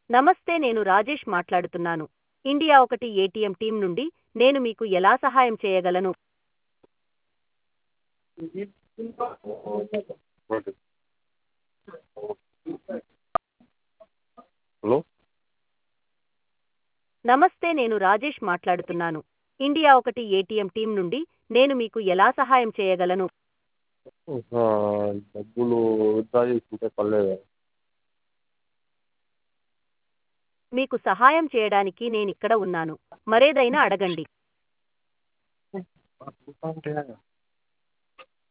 నమస్తే, నేను రాజేష్ మాట్లాడుతున్నాను. ఇండియా ఒకటి ఏటీఎం టీం నుండి. నేను మీకు ఎలా సహాయం చేయగలను? ఓకే. హలో. నమస్తే, నేను రాజేష్ మాట్లాడుతున్నాను. ఇండియా ఒకటి ఏటీఎం టీం నుండి. నేను మీకు ఎలా సహాయం చేయగలను? డబ్బులు విత్డ్రా చేసుకుంటే పర్లేదా? మీకు సహాయం చేయడానికి నేనిక్కడ ఉన్నాను. మరేదైనా అడగండి. అంటే